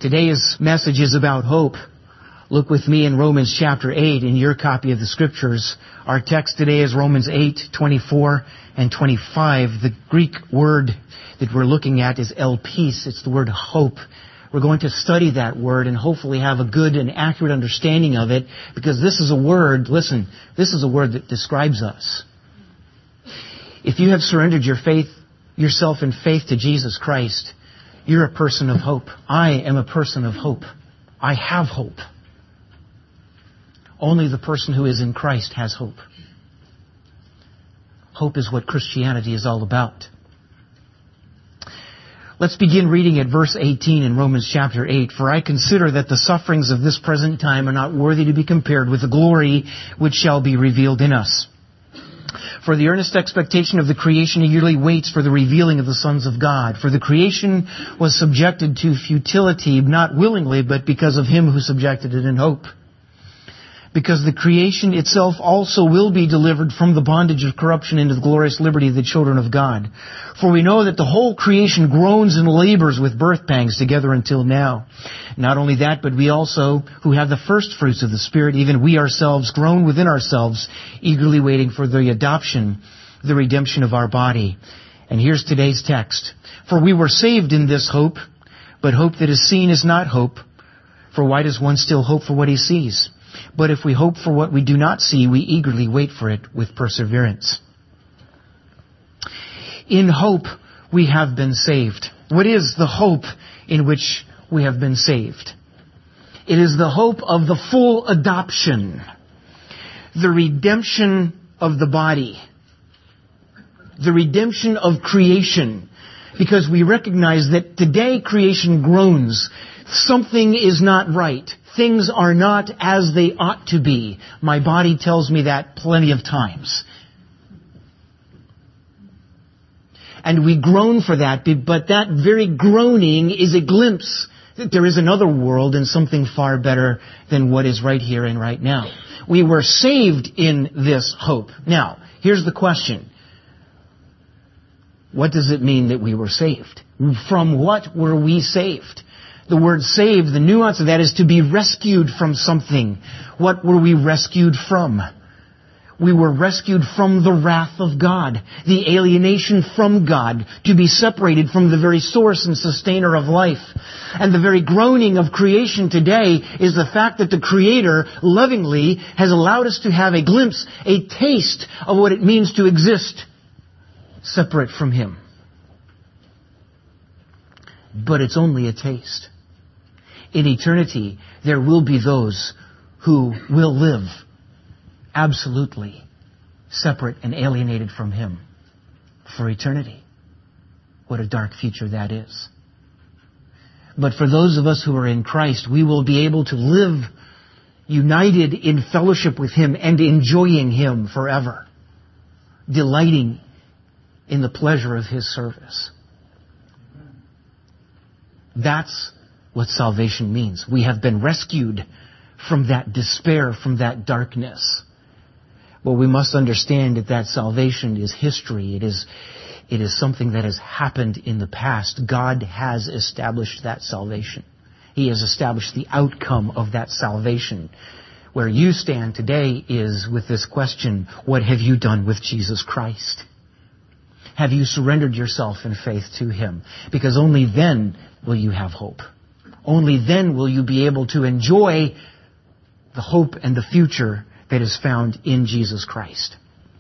Today's message is about hope. Look with me in Romans chapter 8 in your copy of the Scriptures. Our text today is Romans 8:24 and 25. The Greek word that we're looking at is elpis. It's the word hope. We're going to study that word and hopefully have a good and accurate understanding of it, because this is a word, listen, this is a word that describes us. If you have surrendered yourself in faith to Jesus Christ, you're a person of hope. I am a person of hope. I have hope. Only the person who is in Christ has hope. Hope is what Christianity is all about. Let's begin reading at verse 18 in Romans chapter 8. For I consider that the sufferings of this present time are not worthy to be compared with the glory which shall be revealed in us. For the earnest expectation of the creation eagerly waits for the revealing of the sons of God. For the creation was subjected to futility, not willingly, but because of Him who subjected it in hope. Because the creation itself also will be delivered from the bondage of corruption into the glorious liberty of the children of God. For we know that the whole creation groans and labors with birth pangs together until now. Not only that, but we also, who have the first fruits of the Spirit, even we ourselves groan within ourselves, eagerly waiting for the adoption, the redemption of our body. And here's today's text. For we were saved in this hope, but hope that is seen is not hope. For why does one still hope for what he sees? But if we hope for what we do not see, we eagerly wait for it with perseverance. In hope, we have been saved. What is the hope in which we have been saved? It is the hope of the full adoption, the redemption of the body, the redemption of creation. Because we recognize that today creation groans. Something is not right. Things are not as they ought to be. My body tells me that plenty of times. And we groan for that, but that very groaning is a glimpse that there is another world and something far better than what is right here and right now. We were saved in this hope. Now, here's the question. What does it mean that we were saved? From what were we saved? The word saved, the nuance of that is to be rescued from something. What were we rescued from? We were rescued from the wrath of God, the alienation from God, to be separated from the very source and sustainer of life. And the very groaning of creation today is the fact that the Creator lovingly has allowed us to have a glimpse, a taste of what it means to exist separate from Him. But it's only a taste. In eternity, there will be those who will live absolutely separate and alienated from Him for eternity. What a dark future that is. But for those of us who are in Christ, we will be able to live united in fellowship with Him and enjoying Him forever, delighting in the pleasure of His service. That's what salvation means. We have been rescued from that despair, from that darkness. But we must understand that salvation is history. It is something that has happened in the past. God has established that salvation. He has established the outcome of that salvation. Where you stand today is with this question, what have you done with Jesus Christ? Have you surrendered yourself in faith to Him? Because only then will you have hope. Only then will you be able to enjoy the hope and the future that is found in Jesus Christ.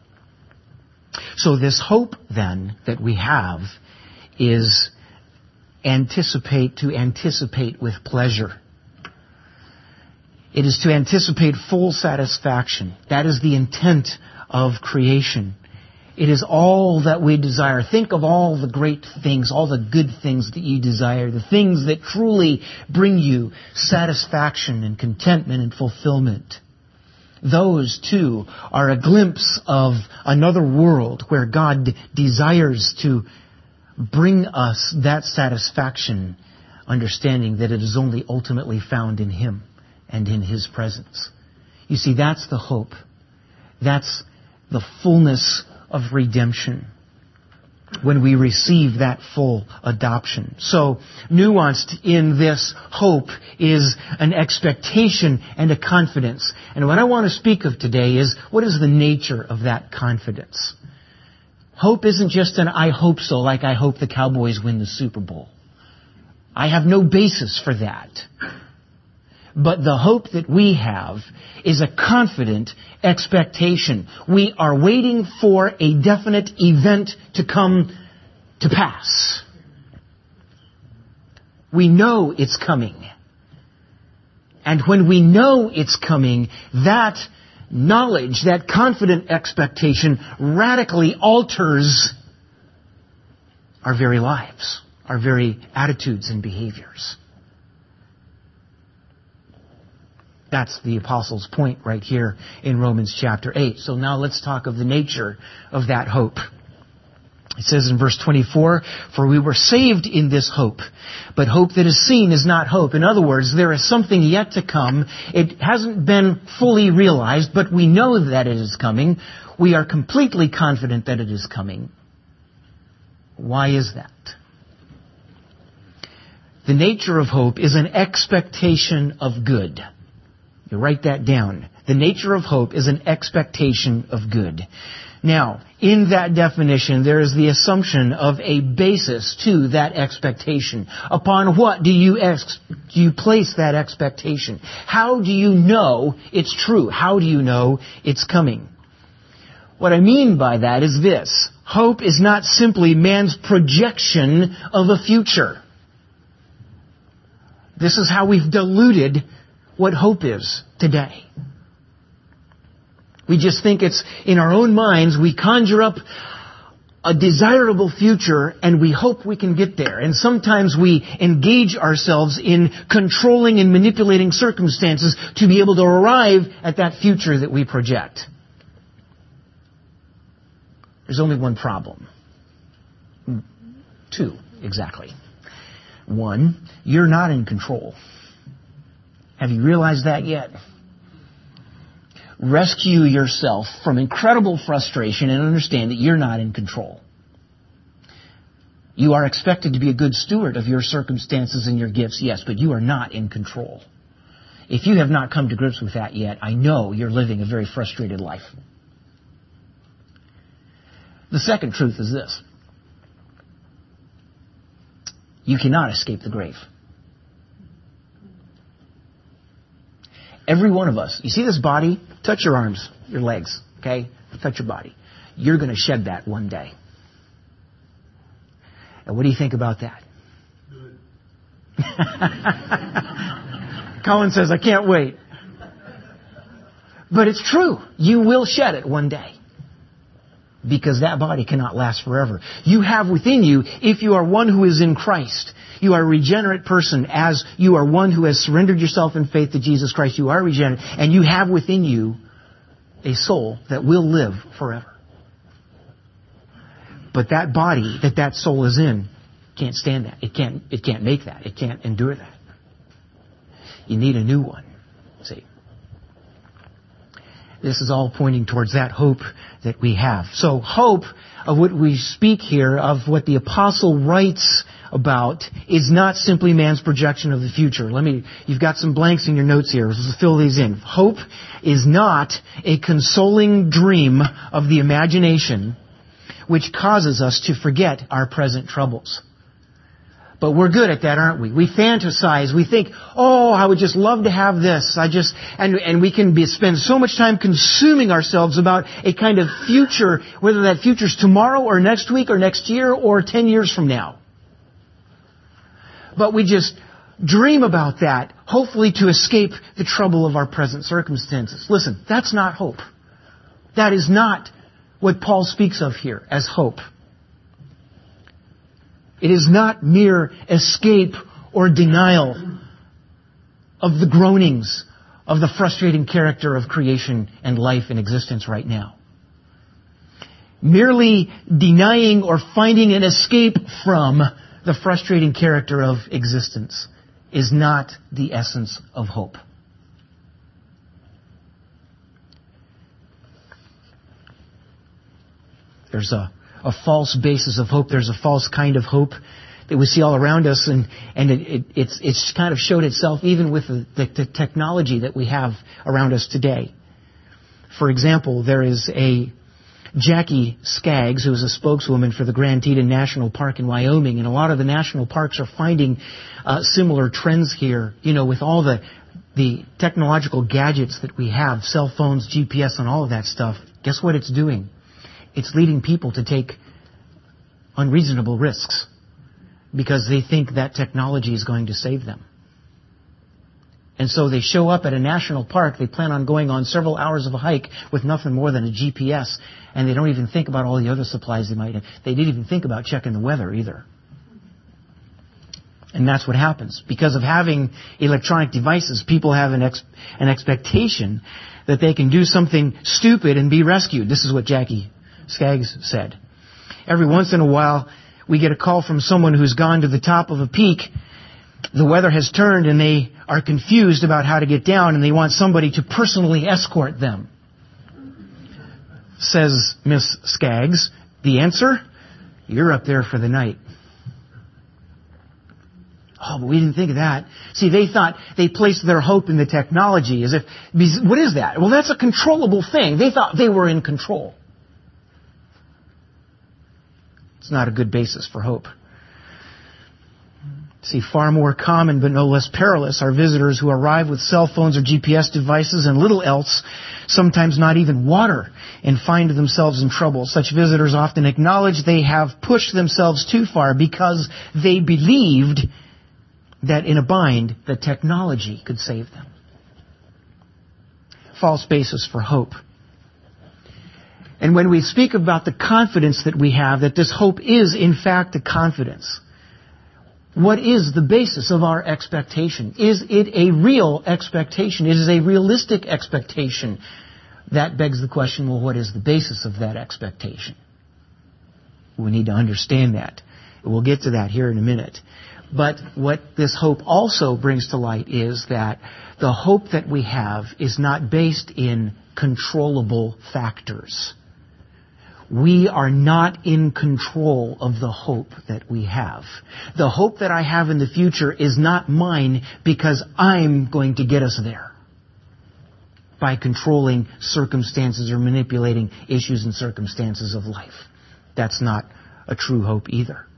So this hope then that we have is to anticipate with pleasure. It is to anticipate full satisfaction. That is the intent of creation. It is all that we desire. Think of all the great things, all the good things that you desire, the things that truly bring you satisfaction and contentment and fulfillment. Those, too, are a glimpse of another world where God desires to bring us that satisfaction, understanding that it is only ultimately found in Him and in His presence. You see, that's the hope. That's the fullness of redemption. when we receive that full adoption. So, nuanced in this hope is an expectation and a confidence. And what I want to speak of today is, what is the nature of that confidence? Hope isn't just an I hope so, like I hope the Cowboys win the Super Bowl. I have no basis for that. But the hope that we have is a confident expectation. We are waiting for a definite event to come to pass. We know it's coming. And when we know it's coming, that knowledge, that confident expectation radically alters our very lives, our very attitudes and behaviors. That's the Apostle's point right here in Romans chapter 8. So now let's talk of the nature of that hope. It says in verse 24, "For we were saved in this hope, but hope that is seen is not hope." In other words, there is something yet to come. It hasn't been fully realized, but we know that it is coming. We are completely confident that it is coming. Why is that? The nature of hope is an expectation of good. You write that down. The nature of hope is an expectation of good. Now, in that definition, there is the assumption of a basis to that expectation. Upon what do you place that expectation? How do you know it's true? How do you know it's coming? What I mean by that is this. Hope is not simply man's projection of a future. This is how we've diluted what hope is today. We just think it's in our own minds. We conjure up a desirable future and we hope we can get there. And sometimes we engage ourselves in controlling and manipulating circumstances to be able to arrive at that future that we project. There's only one problem. Two, exactly. One, you're not in control. Have you realized that yet? Rescue yourself from incredible frustration and understand that you're not in control. You are expected to be a good steward of your circumstances and your gifts, yes, but you are not in control. If you have not come to grips with that yet, I know you're living a very frustrated life. The second truth is this. You cannot escape the grave. Every one of us, you see this body? Touch your arms, your legs, okay? Touch your body. You're going to shed that one day. And what do you think about that? Good. Colin says, I can't wait. But it's true. You will shed it one day. Because that body cannot last forever. You have within you, if you are one who is in Christ, you are a regenerate person as you are one who has surrendered yourself in faith to Jesus Christ. You are regenerate. And you have within you a soul that will live forever. But that body that soul is in can't stand that. It can't make that. It can't endure that. You need a new one. See? This is all pointing towards that hope that we have. So hope of what we speak here, of what the apostle writes about, is not simply man's projection of the future. You've got some blanks in your notes here. Let's fill these in. Hope is not a consoling dream of the imagination which causes us to forget our present troubles. But we're good at that, aren't we? We fantasize. We think, oh, I would just love to have this. And we can spend so much time consuming ourselves about a kind of future, whether that future's tomorrow or next week or next year or 10 years from now. But we just dream about that, hopefully to escape the trouble of our present circumstances. Listen, that's not hope. That is not what Paul speaks of here as hope. It is not mere escape or denial of the groanings of the frustrating character of creation and life and existence right now. Merely denying or finding an escape from the frustrating character of existence is not the essence of hope. There's a a false basis of hope. There's a false kind of hope that we see all around us, and it's kind of showed itself even with the technology that we have around us today. For example, there is a Jackie Skaggs, who is a spokeswoman for the Grand Teton National Park in Wyoming, and a lot of the national parks are finding similar trends here, with all the technological gadgets that we have, cell phones, GPS, and all of that stuff. Guess what it's doing? It's leading people to take unreasonable risks because they think that technology is going to save them. And so they show up at a national park, they plan on going on several hours of a hike with nothing more than a GPS, and they don't even think about all the other supplies they might have. They didn't even think about checking the weather either. And that's what happens. Because of having electronic devices, people have an expectation that they can do something stupid and be rescued. This is what Jackie Skaggs said. Every once in a while, we get a call from someone who's gone to the top of a peak. The weather has turned and they are confused about how to get down, and they want somebody to personally escort them. Says Miss Skaggs. The answer? You're up there for the night. Oh, but we didn't think of that. See, they thought they placed their hope in the technology as if, what is that? Well, that's a controllable thing. They thought they were in control. It's not a good basis for hope. See, far more common but no less perilous are visitors who arrive with cell phones or GPS devices and little else, sometimes not even water, and find themselves in trouble. Such visitors often acknowledge they have pushed themselves too far because they believed that in a bind, the technology could save them. False basis for hope. And when we speak about the confidence that we have, that this hope is in fact a confidence, what is the basis of our expectation? Is it a real expectation? Is it a realistic expectation? That begs the question, well, what is the basis of that expectation? We need to understand that. We'll get to that here in a minute. But what this hope also brings to light is that the hope that we have is not based in controllable factors. We are not in control of the hope that we have. The hope that I have in the future is not mine because I'm going to get us there by controlling circumstances or manipulating issues and circumstances of life. That's not a true hope either.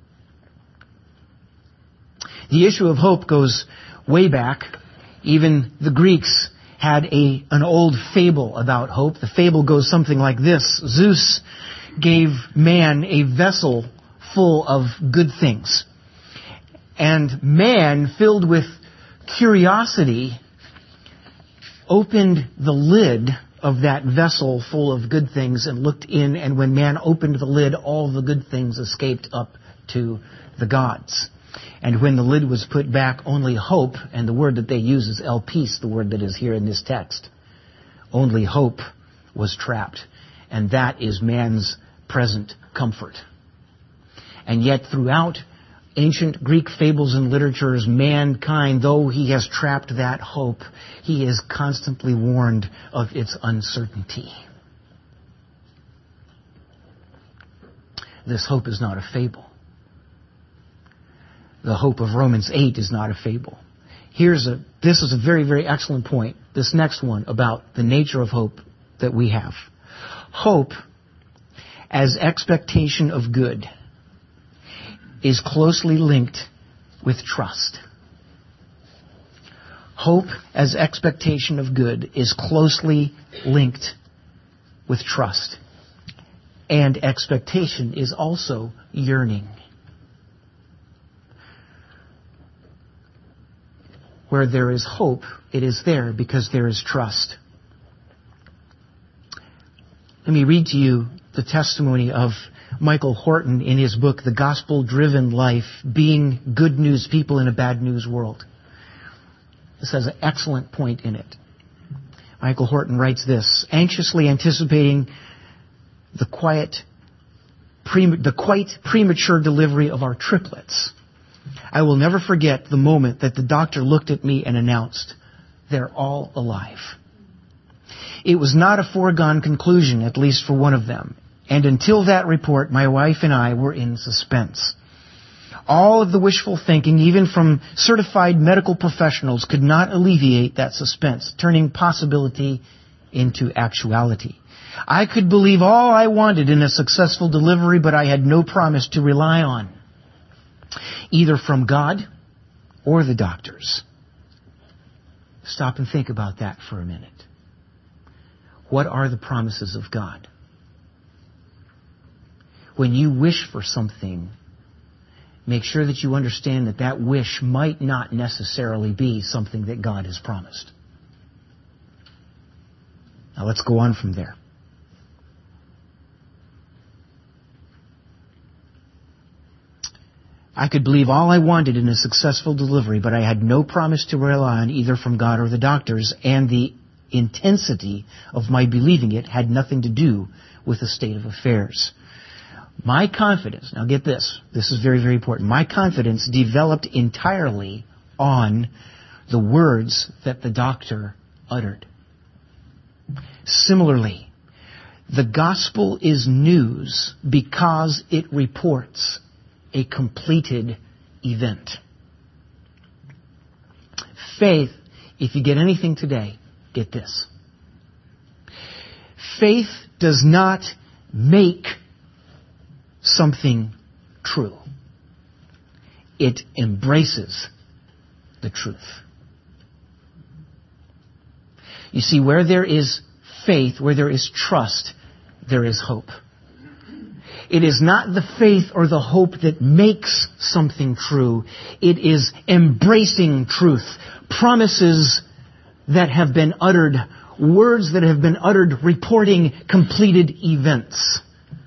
The issue of hope goes way back. Even the Greeks had an old fable about hope. The fable goes something like this. Zeus gave man a vessel full of good things. And man, filled with curiosity, opened the lid of that vessel full of good things and looked in, and when man opened the lid, all the good things escaped up to the gods. And when the lid was put back, only hope, and the word that they use is elpis, the word that is here in this text. Only hope was trapped. And that is man's present comfort. And yet throughout ancient Greek fables and literatures, mankind, though he has trapped that hope, he is constantly warned of its uncertainty. This hope is not a fable. The hope of Romans 8 is not a fable. This is a very, very excellent point. This next one about the nature of hope that we have. Hope as expectation of good is closely linked with trust. Hope as expectation of good is closely linked with trust. And expectation is also yearning. Where there is hope, it is there because there is trust. Let me read to you the testimony of Michael Horton in his book, The Gospel-Driven Life, Being Good News People in a Bad News World. This has an excellent point in it. Michael Horton writes this: anxiously anticipating the quite premature delivery of our triplets, I will never forget the moment that the doctor looked at me and announced, "They're all alive." It was not a foregone conclusion, at least for one of them. And until that report, my wife and I were in suspense. All of the wishful thinking, even from certified medical professionals, could not alleviate that suspense, turning possibility into actuality. I could believe all I wanted in a successful delivery, but I had no promise to rely on, either from God or the doctors. Stop and think about that for a minute. What are the promises of God? When you wish for something, make sure that you understand that that wish might not necessarily be something that God has promised. Now let's go on from there. I could believe all I wanted in a successful delivery, but I had no promise to rely on either from God or the doctors, and the intensity of my believing it had nothing to do with the state of affairs. My confidence, now get this is very, very important. My confidence developed entirely on the words that the doctor uttered. Similarly, the gospel is news because it reports a completed event. Faith, if you get anything today, get this. Faith does not make something true. It embraces the truth. You see, where there is faith, where there is trust, there is hope. It is not the faith or the hope that makes something true. It is embracing truth. Promises that have been uttered, words that have been uttered reporting completed events.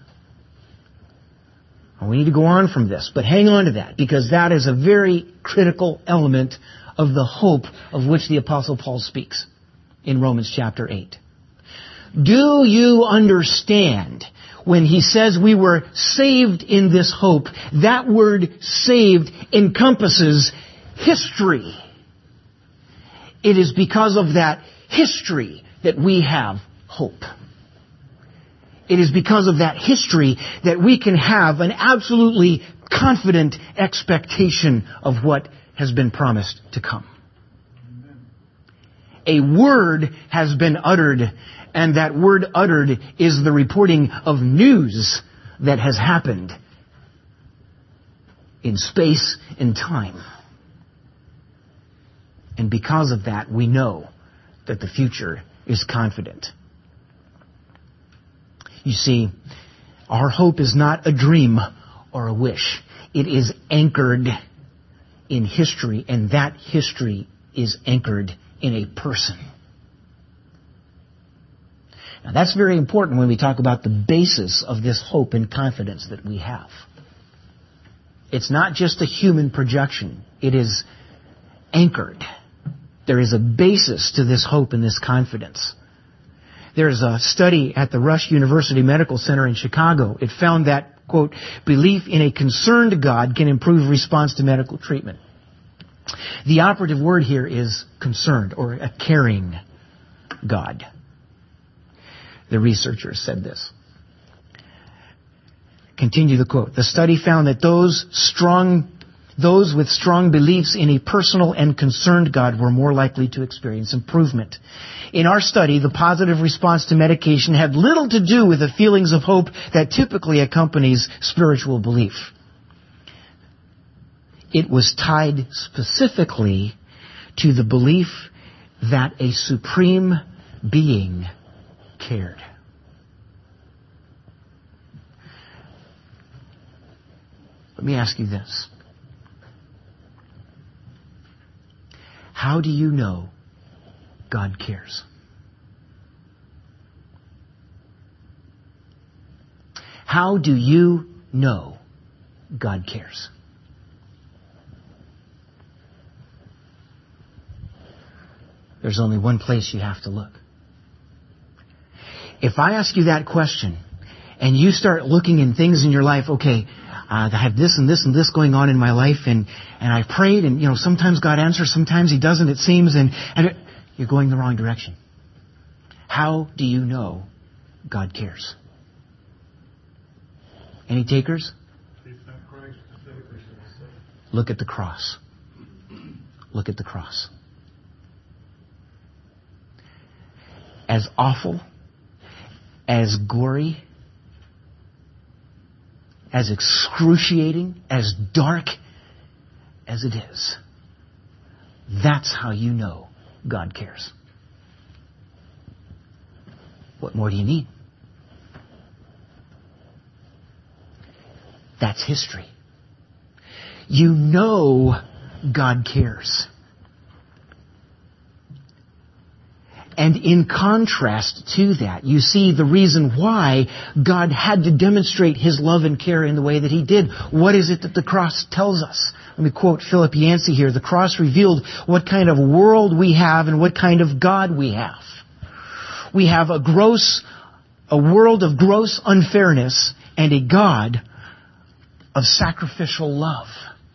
We need to go on from this, but hang on to that, because that is a very critical element of the hope of which the Apostle Paul speaks in Romans chapter 8. Do you understand when he says we were saved in this hope? That word saved encompasses history. It is because of that history that we have hope. It is because of that history that we can have an absolutely confident expectation of what has been promised to come. A word has been uttered, and that word uttered is the reporting of news that has happened in space and time. And because of that, we know that the future is confident. You see, our hope is not a dream or a wish. It is anchored in history, and that history is anchored in a person. Now, that's very important when we talk about the basis of this hope and confidence that we have. It's not just a human projection. It is anchored. There is a basis to this hope and this confidence. There's a study at the Rush University Medical Center in Chicago. It found that, quote, belief in a concerned God can improve response to medical treatment. The operative word here is concerned, or a caring God. The researchers said this. Continue the quote. The study found that those with strong beliefs in a personal and concerned God were more likely to experience improvement. In our study, the positive response to medication had little to do with the feelings of hope that typically accompanies spiritual belief. It was tied specifically to the belief that a supreme being cared. Let me ask you this. How do you know God cares? How do you know God cares? There's only one place you have to look. If I ask you that question, and you start looking in things in your life, okay, I have this and this and this going on in my life, and I prayed, and sometimes God answers, sometimes He doesn't, it seems, and you're going the wrong direction. How do you know God cares? Any takers? Look at the cross. Look at the cross. As awful, as gory, as excruciating, as dark as it is, that's how you know God cares. What more do you need? That's history. You know God cares. And in contrast to that, you see the reason why God had to demonstrate His love and care in the way that He did. What is it that the cross tells us? Let me quote Philip Yancey here. The cross revealed what kind of world we have and what kind of God we have. We have a world of gross unfairness and a God of sacrificial love.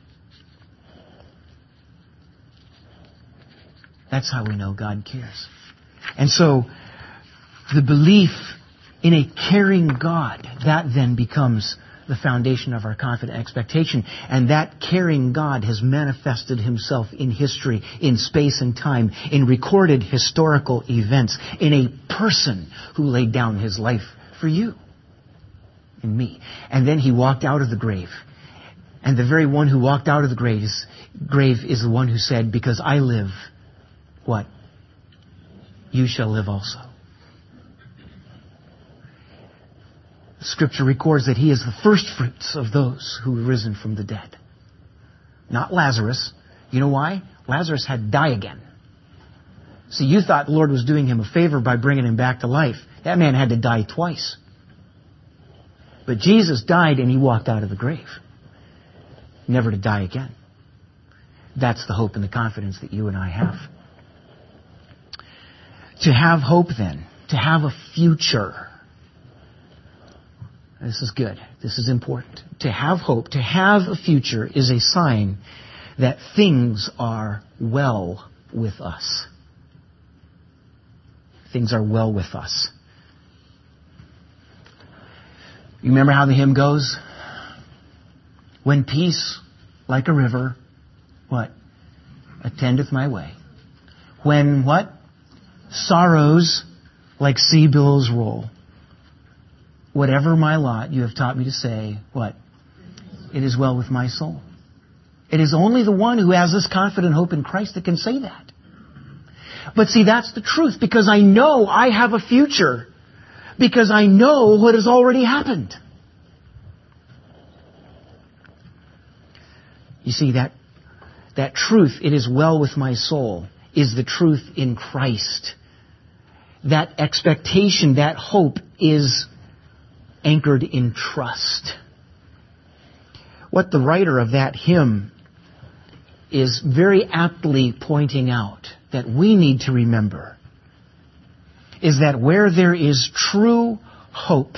That's how we know God cares. And so, the belief in a caring God, that then becomes the foundation of our confident expectation. And that caring God has manifested Himself in history, in space and time, in recorded historical events, in a person who laid down His life for you and me. And then He walked out of the grave. And the very one who walked out of the grave is the one who said, because I live, what? You shall live also. Scripture records that He is the first fruits of those who were risen from the dead. Not Lazarus. You know why? Lazarus had to die again. See, you thought the Lord was doing him a favor by bringing him back to life. That man had to die twice. But Jesus died and He walked out of the grave. Never to die again. That's the hope and the confidence that you and I have. To have hope then, to have a future. This is good. This is important. To have hope, to have a future is a sign that things are well with us. Things are well with us. You remember how the hymn goes? When peace, like a river, what? Attendeth my way. When what? Sorrows, like sea billows roll. Whatever my lot, you have taught me to say, what? It is well with my soul. It is only the one who has this confident hope in Christ that can say that. But see, that's the truth, because I know I have a future. Because I know what has already happened. You see, that truth, it is well with my soul, is the truth in Christ. That expectation, that hope is anchored in trust. What the writer of that hymn is very aptly pointing out that we need to remember is that where there is true hope,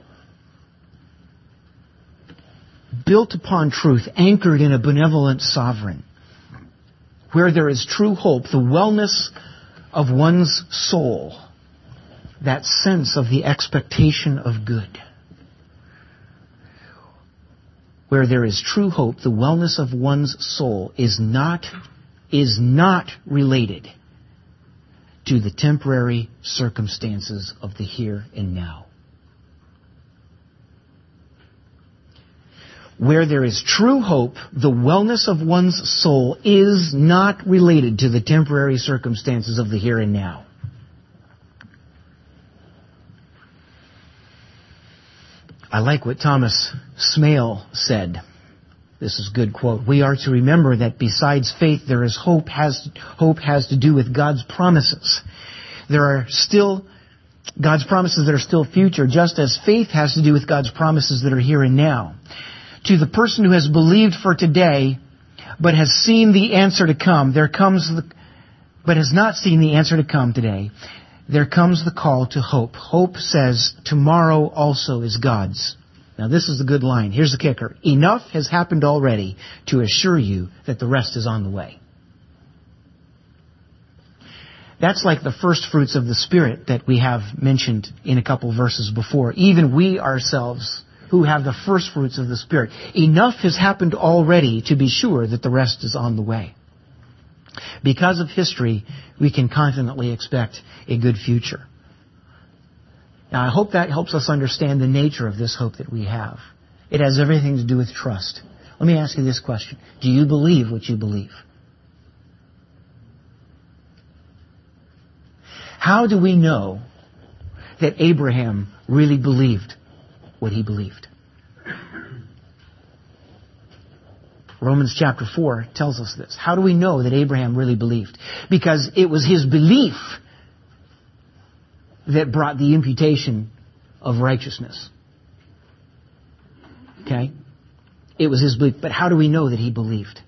built upon truth, anchored in a benevolent sovereign, where there is true hope, the wellness of one's soul, that sense of the expectation of good. Where there is true hope, the wellness of one's soul is not related to the temporary circumstances of the here and now. Where there is true hope, the wellness of one's soul is not related to the temporary circumstances of the here and now. I like what Thomas Smale said. This is a good quote. We are to remember that besides faith, there is hope. Hope has to do with God's promises. There are still God's promises that are still future, just as faith has to do with God's promises that are here and now. To the person who has believed for today, but has seen the answer to come, but has not seen the answer to come today, there comes the call to hope. Hope says, tomorrow also is God's. Now this is the good line. Here's the kicker. Enough has happened already to assure you that the rest is on the way. That's like the first fruits of the Spirit that we have mentioned in a couple verses before. Even we ourselves who have the first fruits of the Spirit. Enough has happened already to be sure that the rest is on the way. Because of history, we can confidently expect a good future. Now, I hope that helps us understand the nature of this hope that we have. It has everything to do with trust. Let me ask you this question. Do you believe what you believe? How do we know that Abraham really believed what he believed? Romans chapter 4 tells us this. How do we know that Abraham really believed? Because it was his belief that brought the imputation of righteousness. Okay? It was his belief. But how do we know that he believed?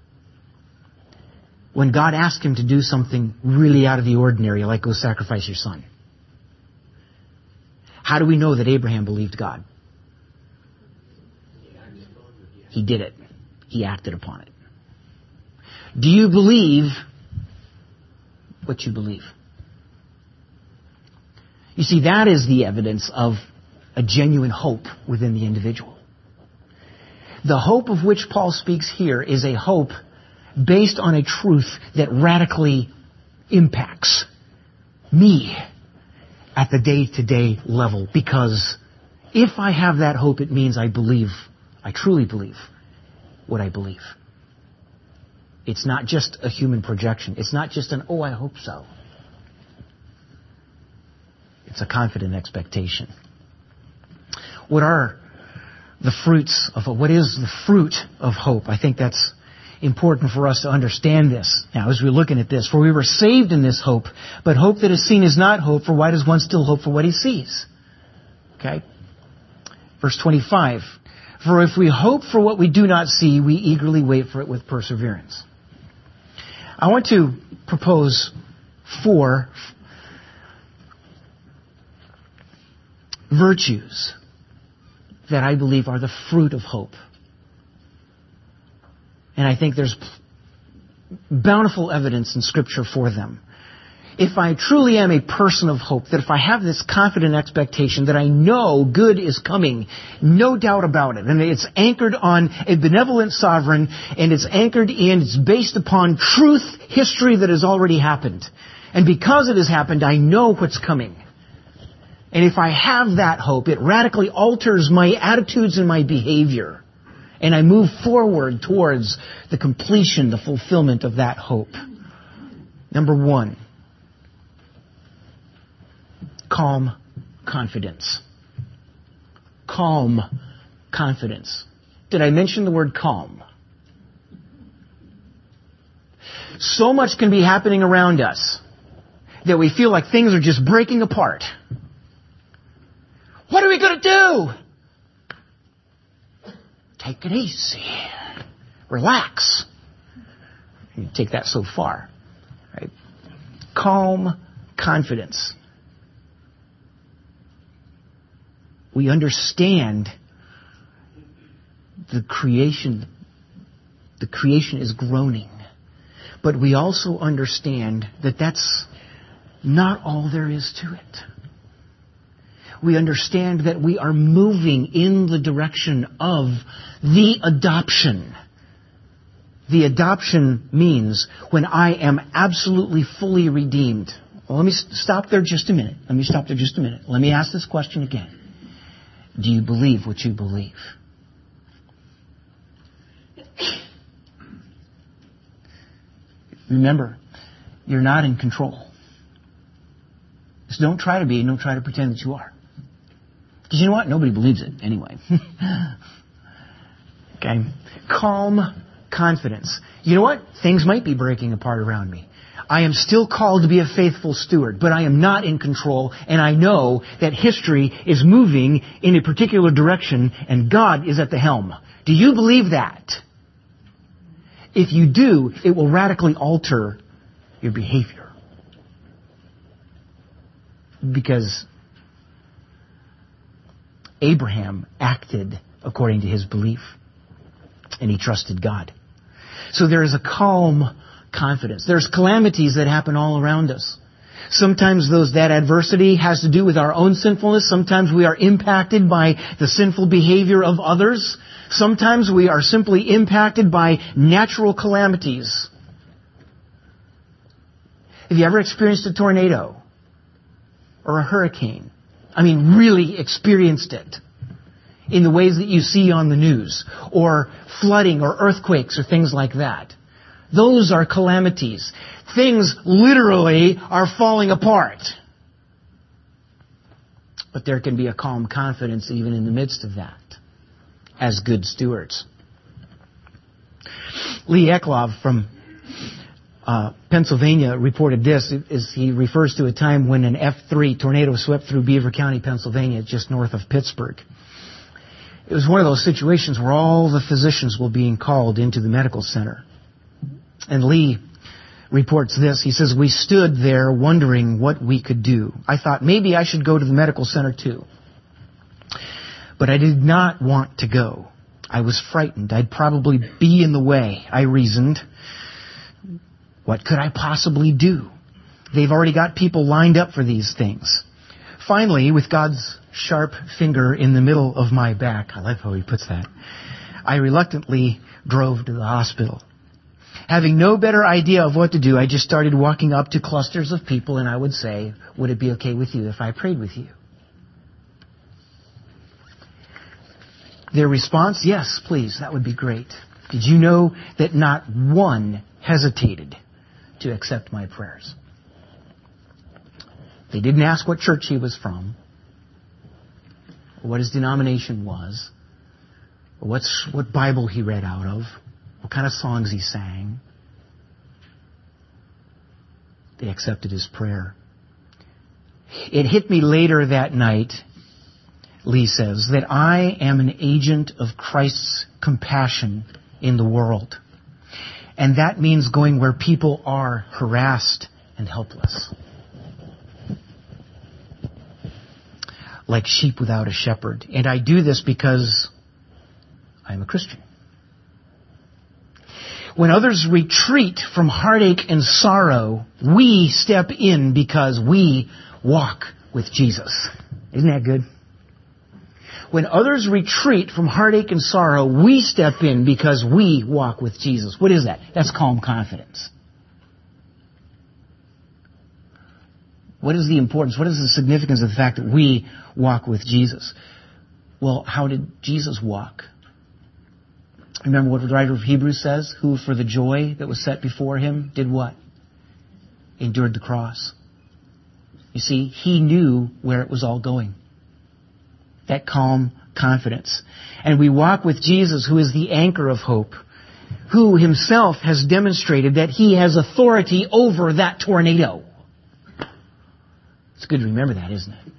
When God asked him to do something really out of the ordinary, like go sacrifice your son. How do we know that Abraham believed God? He did it. He acted upon it. Do you believe what you believe? You see, that is the evidence of a genuine hope within the individual. The hope of which Paul speaks here is a hope based on a truth that radically impacts me at the day-to-day level. Because if I have that hope, it means I truly believe what I believe. It's not just a human projection. It's not just an, I hope so. It's a confident expectation. What is the fruit of hope? I think that's important for us to understand this. Now, as we're looking at this, for we were saved in this hope, but hope that is seen is not hope, for why does one still hope for what he sees? Okay? Verse 25. For if we hope for what we do not see, we eagerly wait for it with perseverance. I want to propose 4 virtues that I believe are the fruit of hope. And I think there's bountiful evidence in Scripture for them. If I truly am a person of hope, that if I have this confident expectation that I know good is coming, no doubt about it, and it's anchored on a benevolent sovereign, and it's based upon truth, history that has already happened. And because it has happened, I know what's coming. And if I have that hope, it radically alters my attitudes and my behavior. And I move forward towards the completion, the fulfillment of that hope. Number 1, calm confidence. Calm confidence. Did I mention the word calm? So much can be happening around us that we feel like things are just breaking apart. What are we going to do? Take it easy. Relax. You take that so far. Right? Calm confidence. We understand the creation. The creation is groaning. But we also understand that that's not all there is to it. We understand that we are moving in the direction of the adoption. The adoption means when I am absolutely fully redeemed. Well, let me stop there just a minute. Let me ask this question again. Do you believe what you believe? Remember, you're not in control. Just don't try to be, and don't try to pretend that you are. Because you know what? Nobody believes it anyway. Okay? Calm confidence. You know what? Things might be breaking apart around me. I am still called to be a faithful steward, but I am not in control, and I know that history is moving in a particular direction, and God is at the helm. Do you believe that? If you do, it will radically alter your behavior. Because Abraham acted according to his belief, and he trusted God. So there is a calm confidence. There's calamities that happen all around us. Sometimes that adversity has to do with our own sinfulness. Sometimes we are impacted by the sinful behavior of others. Sometimes we are simply impacted by natural calamities. Have you ever experienced a tornado? Or a hurricane? I mean, really experienced it in the ways that you see on the news. Or flooding or earthquakes or things like that. Those are calamities. Things literally are falling apart. But there can be a calm confidence even in the midst of that, as good stewards. Lee Eklov from Pennsylvania reported this. He refers to a time when an F3 tornado swept through Beaver County, Pennsylvania, just north of Pittsburgh. It was one of those situations where all the physicians were being called into the medical center. And Lee reports this. He says, "We stood there wondering what we could do. I thought maybe I should go to the medical center too. But I did not want to go. I was frightened. I'd probably be in the way. I reasoned, what could I possibly do? They've already got people lined up for these things. Finally, with God's sharp finger in the middle of my back," I like how he puts that, "I reluctantly drove to the hospital. Having no better idea of what to do, I just started walking up to clusters of people and I would say, 'Would it be okay with you if I prayed with you?' Their response, 'Yes, please, that would be great.' Did you know that not one hesitated to accept my prayers? They didn't ask what church he was from, or what his denomination was, or what Bible he read out of, what kind of songs he sang. They accepted his prayer. It hit me later that night," Lee says, "that I am an agent of Christ's compassion in the world. And that means going where people are harassed and helpless. Like sheep without a shepherd. And I do this because I'm a Christian. When others retreat from heartache and sorrow, we step in because we walk with Jesus." Isn't that good? When others retreat from heartache and sorrow, we step in because we walk with Jesus. What is that? That's calm confidence. What is the importance? What is the significance of the fact that we walk with Jesus? Well, how did Jesus walk? Remember what the writer of Hebrews says? Who for the joy that was set before him did what? Endured the cross. You see, he knew where it was all going. That calm confidence. And we walk with Jesus, who is the anchor of hope, who himself has demonstrated that he has authority over that tornado. It's good to remember that, isn't it?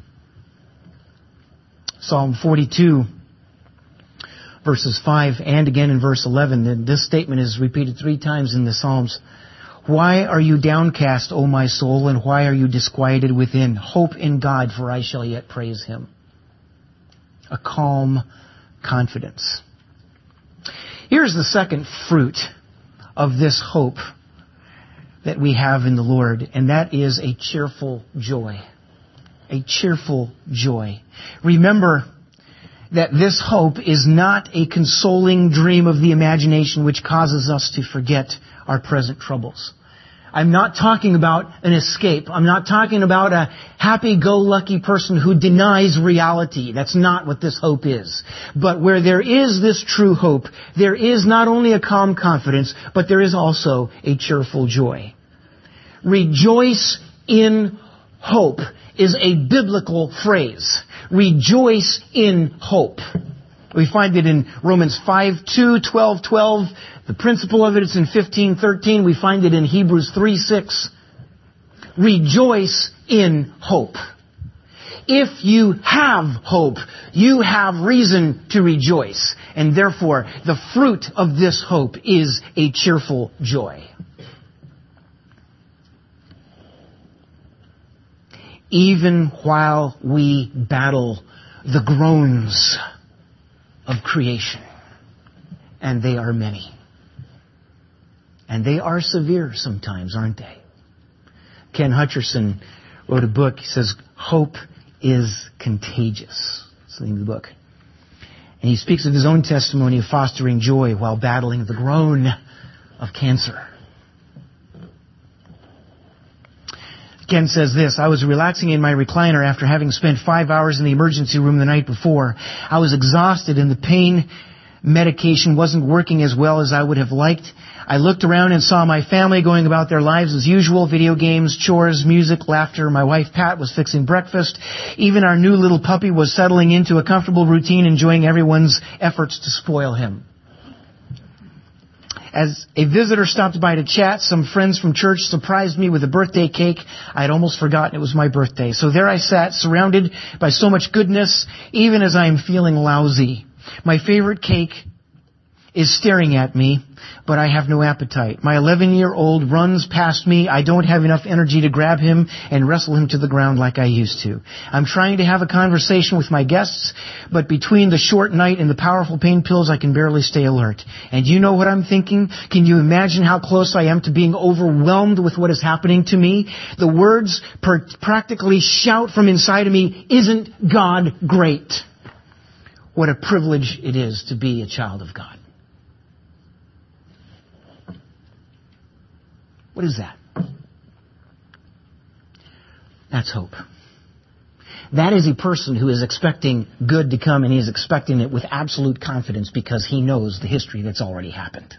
Psalm 42, verses 5 and again in verse 11. This statement is repeated 3 times in the Psalms. "Why are you downcast, O my soul, and why are you disquieted within? Hope in God, for I shall yet praise him." A calm confidence. Here's the second fruit of this hope that we have in the Lord, and that is a cheerful joy. A cheerful joy. Remember that this hope is not a consoling dream of the imagination which causes us to forget our present troubles. I'm not talking about an escape. I'm not talking about a happy-go-lucky person who denies reality. That's not what this hope is. But where there is this true hope, there is not only a calm confidence, but there is also a cheerful joy. Rejoice in hope is a biblical phrase. Rejoice in hope. We find it in Romans 5:2, 12:12. The principle of it is in 15:13. We find it in Hebrews 3:6. Rejoice in hope. If you have hope, you have reason to rejoice. And therefore, the fruit of this hope is a cheerful joy. Even while we battle the groans of creation, and they are many. And they are severe sometimes, aren't they? Ken Hutcherson wrote a book. He says, "Hope is contagious." That's the name of the book. And he speaks of his own testimony of fostering joy while battling the groan of cancer. Ken says this: "I was relaxing in my recliner after having spent 5 hours in the emergency room the night before. I was exhausted and the pain medication wasn't working as well as I would have liked. I looked around and saw my family going about their lives as usual: video games, chores, music, laughter. My wife Pat was fixing breakfast. Even our new little puppy was settling into a comfortable routine, enjoying everyone's efforts to spoil him. As a visitor stopped by to chat, some friends from church surprised me with a birthday cake. I had almost forgotten it was my birthday. So there I sat, surrounded by so much goodness, even as I am feeling lousy. My favorite cake is staring at me, but I have no appetite. My 11-year-old runs past me. I don't have enough energy to grab him and wrestle him to the ground like I used to. I'm trying to have a conversation with my guests, but between the short night and the powerful pain pills, I can barely stay alert. And you know what I'm thinking? Can you imagine how close I am to being overwhelmed with what is happening to me? The words practically shout from inside of me, "Isn't God great?" What a privilege it is to be a child of God. What is that? That's hope. That is a person who is expecting good to come, and he is expecting it with absolute confidence because he knows the history that's already happened.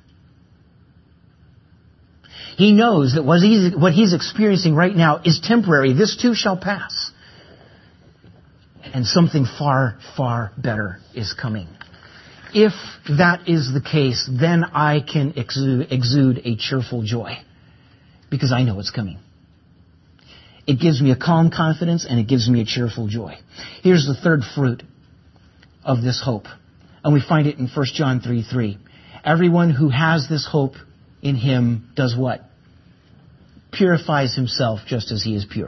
He knows that what he's experiencing right now is temporary. This too shall pass. And something far, far better is coming. If that is the case, then I can exude a cheerful joy, because I know it's coming. It gives me a calm confidence, and it gives me a cheerful joy. Here's the third fruit of this hope, and we find it in 1 John 3:3. Everyone who has this hope in him does what? Purifies himself just as he is pure.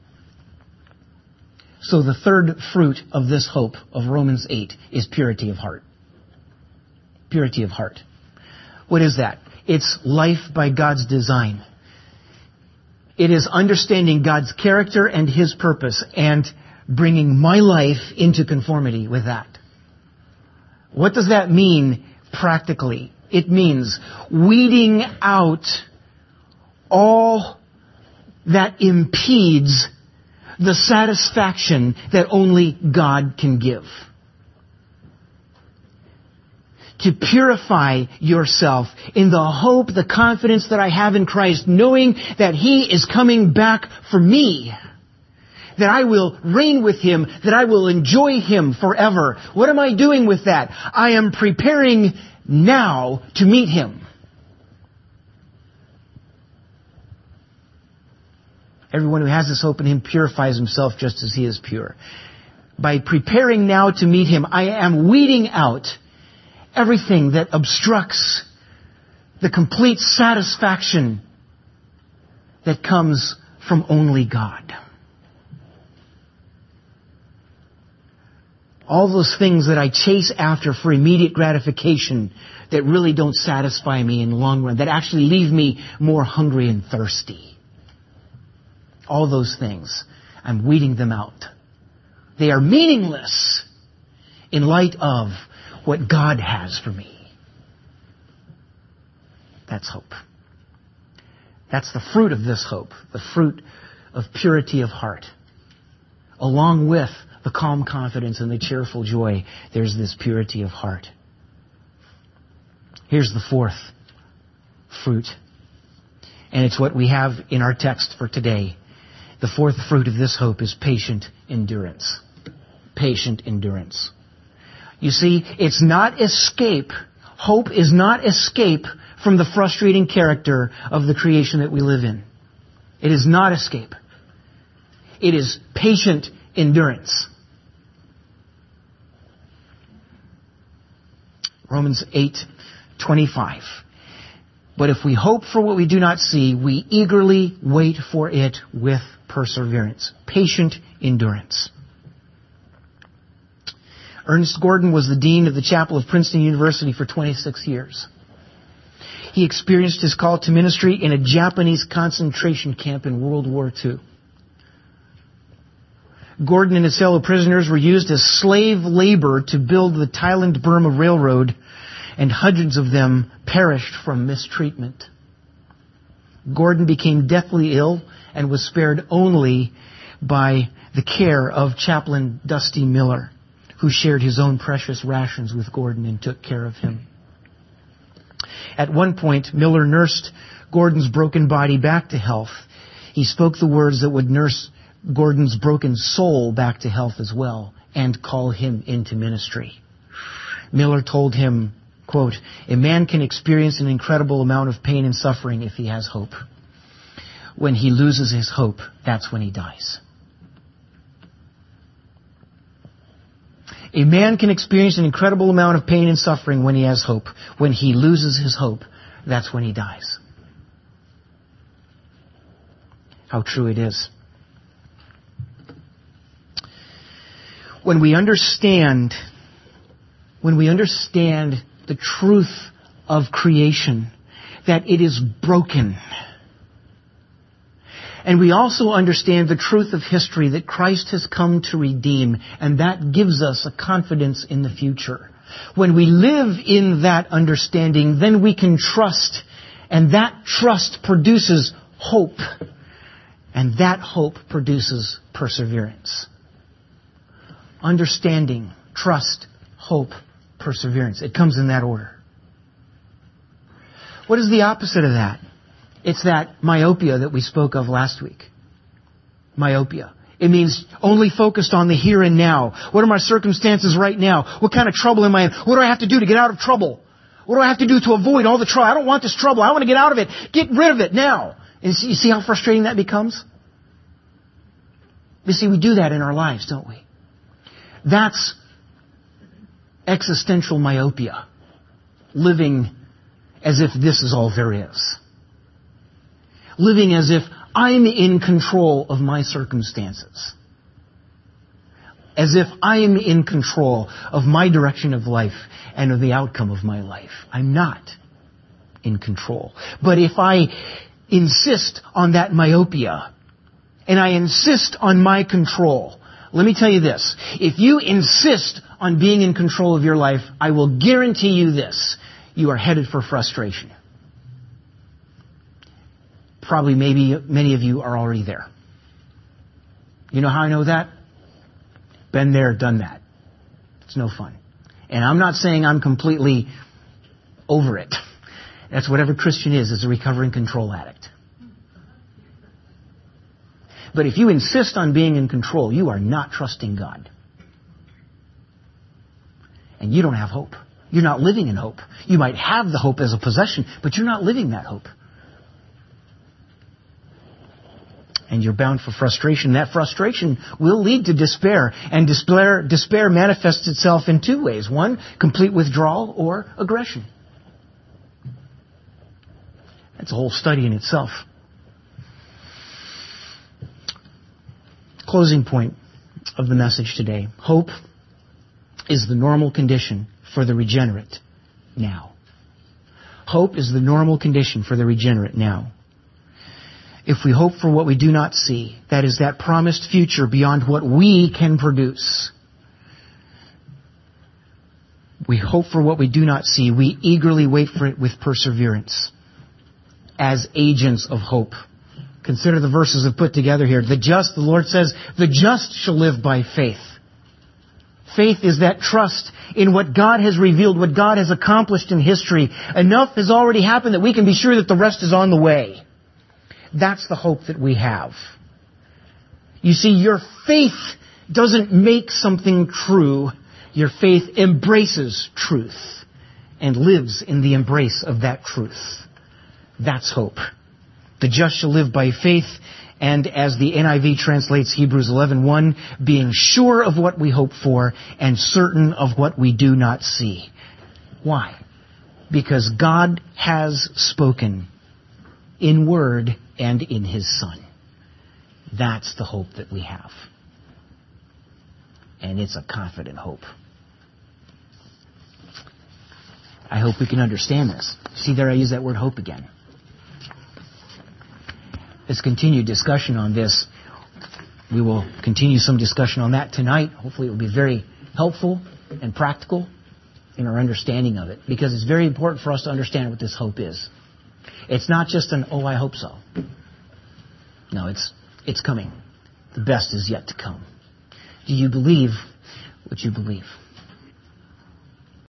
So the third fruit of this hope of Romans 8 is purity of heart. Purity of heart. What is that? It's life by God's design. It is understanding God's character and His purpose and bringing my life into conformity with that. What does that mean practically? It means weeding out all that impedes the satisfaction that only God can give. To purify yourself in the hope, the confidence that I have in Christ, knowing that He is coming back for me, that I will reign with Him, that I will enjoy Him forever. What am I doing with that? I am preparing now to meet Him. Everyone who has this hope in Him purifies himself just as He is pure. By preparing now to meet Him, I am weeding out everything that obstructs the complete satisfaction that comes from only God. All those things that I chase after for immediate gratification that really don't satisfy me in the long run, that actually leave me more hungry and thirsty. All those things, I'm weeding them out. They are meaningless in light of what God has for me. That's hope. That's the fruit of this hope, the fruit of purity of heart. Along with the calm confidence and the cheerful joy, there's this purity of heart. Here's the fourth fruit, and it's what we have in our text for today. The fourth fruit of this hope is patient endurance. Patient endurance. You see, it's not escape. Hope is not escape from the frustrating character of the creation that we live in. It is not escape. It is patient endurance. Romans 8:25. But if we hope for what we do not see, we eagerly wait for it with perseverance. Patient endurance. Ernest Gordon was the dean of the chapel of Princeton University for 26 years. He experienced his call to ministry in a Japanese concentration camp in World War II. Gordon and his fellow prisoners were used as slave labor to build the Thailand-Burma Railroad, and hundreds of them perished from mistreatment. Gordon became deathly ill and was spared only by the care of Chaplain Dusty Miller, who shared his own precious rations with Gordon and took care of him. At one point, Miller nursed Gordon's broken body back to health. He spoke the words that would nurse Gordon's broken soul back to health as well and call him into ministry. Miller told him, quote, "A man can experience an incredible amount of pain and suffering if he has hope. When he loses his hope, that's when he dies." A man can experience an incredible amount of pain and suffering when he has hope. When he loses his hope, that's when he dies. How true it is. When we understand the truth of creation, that it is broken, and we also understand the truth of history that Christ has come to redeem, and that gives us a confidence in the future. When we live in that understanding, then we can trust, and that trust produces hope, and that hope produces perseverance. Understanding, trust, hope, perseverance. It comes in that order. What is the opposite of that? It's that myopia that we spoke of last week. Myopia. It means only focused on the here and now. What are my circumstances right now? What kind of trouble am I in? What do I have to do to get out of trouble? What do I have to do to avoid all the trouble? I don't want this trouble. I want to get out of it. Get rid of it now. And you see how frustrating that becomes? You see, we do that in our lives, don't we? That's existential myopia. Living as if this is all there is. Living as if I'm in control of my circumstances. As if I'm in control of my direction of life and of the outcome of my life. I'm not in control. But if I insist on that myopia, and I insist on my control, let me tell you this. If you insist on being in control of your life, I will guarantee you this. You are headed for frustration. Probably, maybe, many of you are already there. You know how I know that? Been there, done that. It's no fun. And I'm not saying I'm completely over it. That's what every Christian is a recovering control addict. But if you insist on being in control, you are not trusting God. And you don't have hope. You're not living in hope. You might have the hope as a possession, but you're not living that hope. And you're bound for frustration. That frustration will lead to despair. And despair manifests itself in two ways. One, complete withdrawal or aggression. That's a whole study in itself. Closing point of the message today. Hope is the normal condition for the regenerate now. Hope is the normal condition for the regenerate now. If we hope for what we do not see, that is that promised future beyond what we can produce. We hope for what we do not see. We eagerly wait for it with perseverance as agents of hope. Consider the verses I've put together here. The Lord says, the just shall live by faith. Faith is that trust in what God has revealed, what God has accomplished in history. Enough has already happened that we can be sure that the rest is on the way. That's the hope that we have. You see, your faith doesn't make something true. Your faith embraces truth and lives in the embrace of that truth. That's hope. The just shall live by faith, and as the NIV translates Hebrews 11:1, being sure of what we hope for and certain of what we do not see. Why? Because God has spoken in word and in His Son. That's the hope that we have. And it's a confident hope. I hope we can understand this. See there, I use that word hope again. Let's continue discussion on this. We will continue some discussion on that tonight. Hopefully it will be very helpful and practical in our understanding of it. Because it's very important for us to understand what this hope is. It's not just an, oh, I hope so. No, it's coming. The best is yet to come. Do you believe what you believe?